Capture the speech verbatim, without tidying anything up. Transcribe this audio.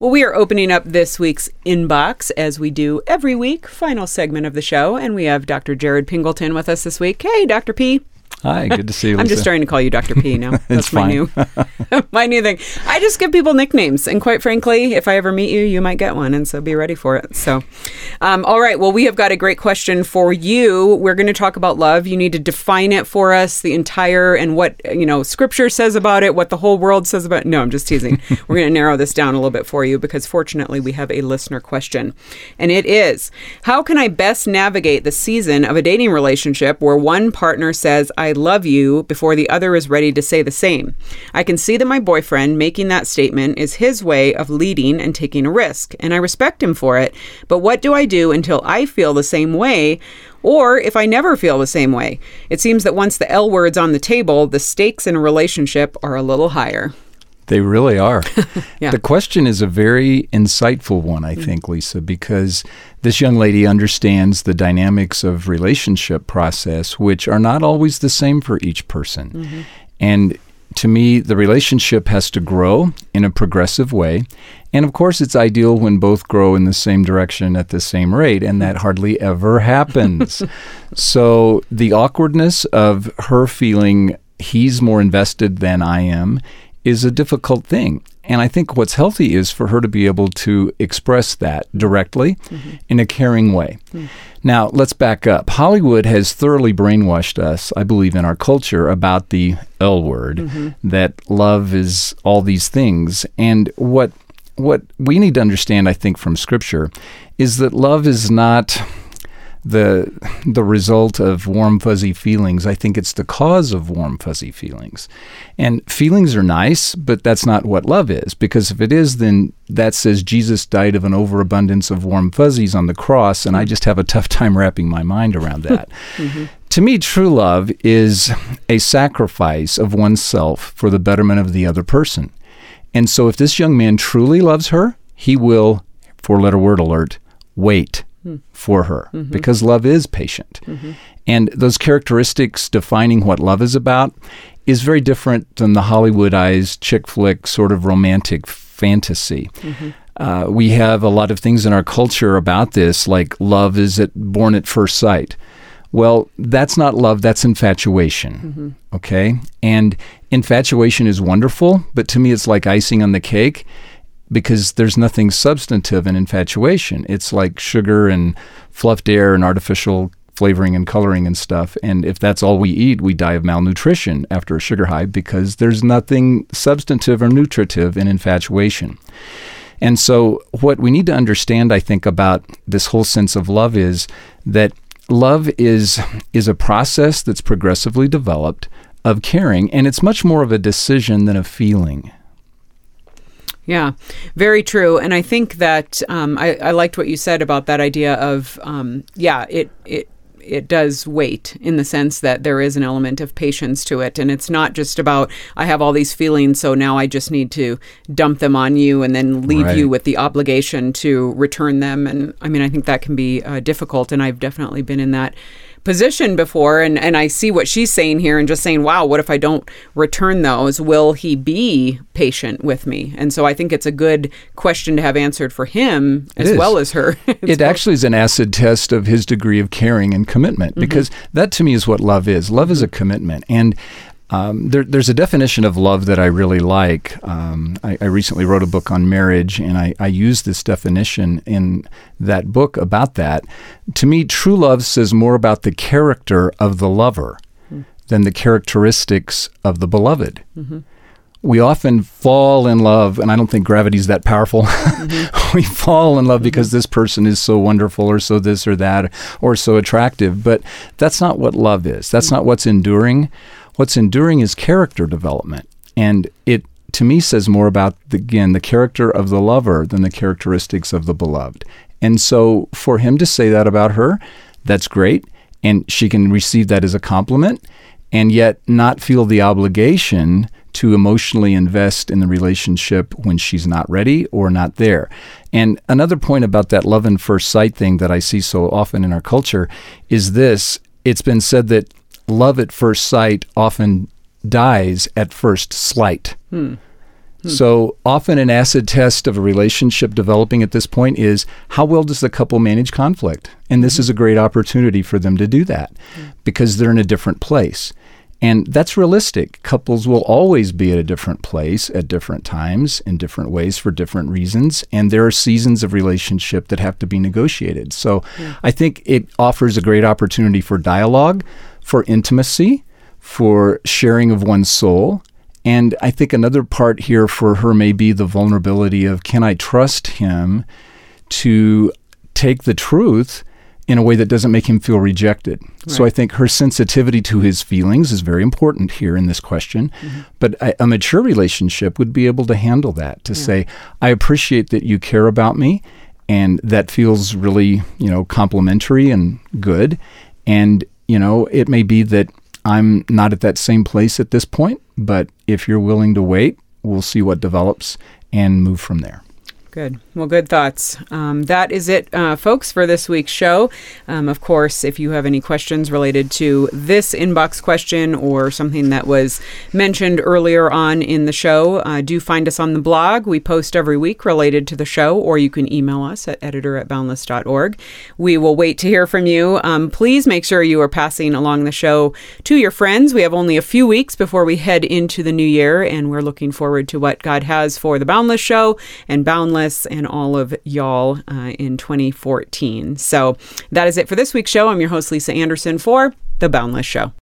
Well, we are opening up this week's inbox, as we do every week, final segment of the show, and we have Doctor Jared Pingleton with us this week. Hey, Doctor P. Hi, good to see you, Lisa. I'm just starting to call you Doctor P now. That's It's my fine. new my new thing. I just give people nicknames, and quite frankly, if I ever meet you, you might get one, and so be ready for it. So, um, all right. Well, we have got a great question for you. We're going to talk about love. You need to define it for us, the entire, and what, you know, Scripture says about it, what the whole world says about it. No, I'm just teasing. We're going to narrow this down a little bit for you because fortunately we have a listener question, and it is, how can I best navigate the season of a dating relationship where one partner says, I love you, before the other is ready to say the same? I can see that my boyfriend making that statement is his way of leading and taking a risk, and I respect him for it, but what do I do until I feel the same way, or if I never feel the same way? It seems that once the L word's on the table, the stakes in a relationship are a little higher. They really are. Yeah. The question is a very insightful one, I think, Lisa, because this young lady understands the dynamics of relationship process, which are not always the same for each person. Mm-hmm. And to me, the relationship has to grow in a progressive way. And of course, it's ideal when both grow in the same direction at the same rate, and that hardly ever happens. So the awkwardness of her feeling he's more invested than I am is a difficult thing. And I think what's healthy is for her to be able to express that directly mm-hmm. in a caring way. Mm. Now, let's back up. Hollywood has thoroughly brainwashed us, I believe, in our culture about the L word, mm-hmm. that love is all these things. And what what we need to understand, I think, from Scripture is that love is not the the result of warm, fuzzy feelings. I think it's the cause of warm, fuzzy feelings. And feelings are nice, but that's not what love is, because if it is, then that says Jesus died of an overabundance of warm fuzzies on the cross, and I just have a tough time wrapping my mind around that. Mm-hmm. To me, true love is a sacrifice of oneself for the betterment of the other person. And so if this young man truly loves her, he will, four-letter word alert, wait for her, mm-hmm. because love is patient. Mm-hmm. And those characteristics defining what love is about is very different than the Hollywoodized chick flick sort of romantic fantasy. Mm-hmm. Uh, we have a lot of things in our culture about this, like love is at, born at first sight. Well, that's not love, that's infatuation, mm-hmm. okay? And infatuation is wonderful, but to me it's like icing on the cake, because there's nothing substantive in infatuation. It's like sugar and fluffed air and artificial flavoring and coloring and stuff. And if that's all we eat, we die of malnutrition after a sugar high, because there's nothing substantive or nutritive in infatuation. And so what we need to understand, I think, about this whole sense of love is that love is is a process that's progressively developed of caring, and it's much more of a decision than a feeling. Yeah, very true. And I think that um, I, I liked what you said about that idea of, um, yeah, it, it it does wait, in the sense that there is an element of patience to it. And it's not just about, I have all these feelings, so now I just need to dump them on you and then leave right. you with the obligation to return them. And I mean, I think that can be uh, difficult. And I've definitely been in that position before, and, and I see what she's saying here and just saying, wow, what if I don't return those? Will he be patient with me? And so I think it's a good question to have answered for him as well as her. It actually is an acid test of his degree of caring and commitment, because mm-hmm. that to me is what love is. Love is a commitment. And Um, there, there's a definition of love that I really like. Um, I, I recently wrote a book on marriage, and I, I use this definition in that book about that. To me, true love says more about the character of the lover mm-hmm. than the characteristics of the beloved. Mm-hmm. We often fall in love, and I don't think gravity's that powerful. Mm-hmm. We fall in love mm-hmm. because this person is so wonderful, or so this or that, or so attractive. But that's not what love is. That's mm-hmm. not what's enduring. What's enduring is character development, and it, to me, says more about, the, again, the character of the lover than the characteristics of the beloved. And so for him to say that about her, that's great, and she can receive that as a compliment, and yet not feel the obligation to emotionally invest in the relationship when she's not ready or not there. And another point about that love at first sight thing that I see so often in our culture is this. It's been said that love at first sight often dies at first slight. Hmm. So often an acid test of a relationship developing at this point is how well does the couple manage conflict? And this mm-hmm. is a great opportunity for them to do that mm-hmm. because they're in a different place. And that's realistic. Couples will always be at a different place at different times in different ways for different reasons. And there are seasons of relationship that have to be negotiated. So yeah. I think it offers a great opportunity for dialogue, for intimacy, for sharing of one's soul. And I think another part here for her may be the vulnerability of, can I trust him to take the truth in a way that doesn't make him feel rejected? Right. So I think her sensitivity to his feelings is very important here in this question. Mm-hmm. But a, a mature relationship would be able to handle that, to yeah. say, I appreciate that you care about me, and that feels really, you know, complimentary and good. And, you know, it may be that I'm not at that same place at this point, but if you're willing to wait, we'll see what develops and move from there. Good. Well, good thoughts. Um, that is it, uh, folks, for this week's show. Um, of course, if you have any questions related to this inbox question or something that was mentioned earlier on in the show, uh, do find us on the blog. We post every week related to the show, or you can email us at editor at boundless dot org. We will wait to hear from you. Um, please make sure you are passing along the show to your friends. We have only a few weeks before we head into the new year, and we're looking forward to what God has for the Boundless Show and Boundless and all of y'all uh, in twenty fourteen. So that is it for this week's show. I'm your host, Lisa Anderson, for The Boundless Show.